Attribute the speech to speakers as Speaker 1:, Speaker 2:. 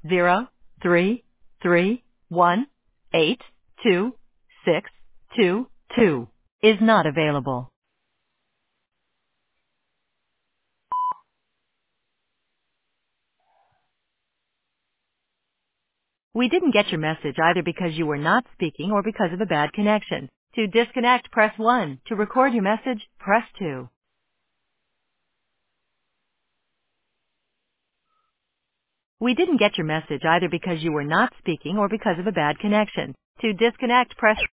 Speaker 1: 033182622 is not available. We didn't get your message either because you were not speaking or because of a bad connection. To disconnect, press 1. To record your message, press 2. We didn't get your message either because you were not speaking or because of a bad connection. To disconnect, press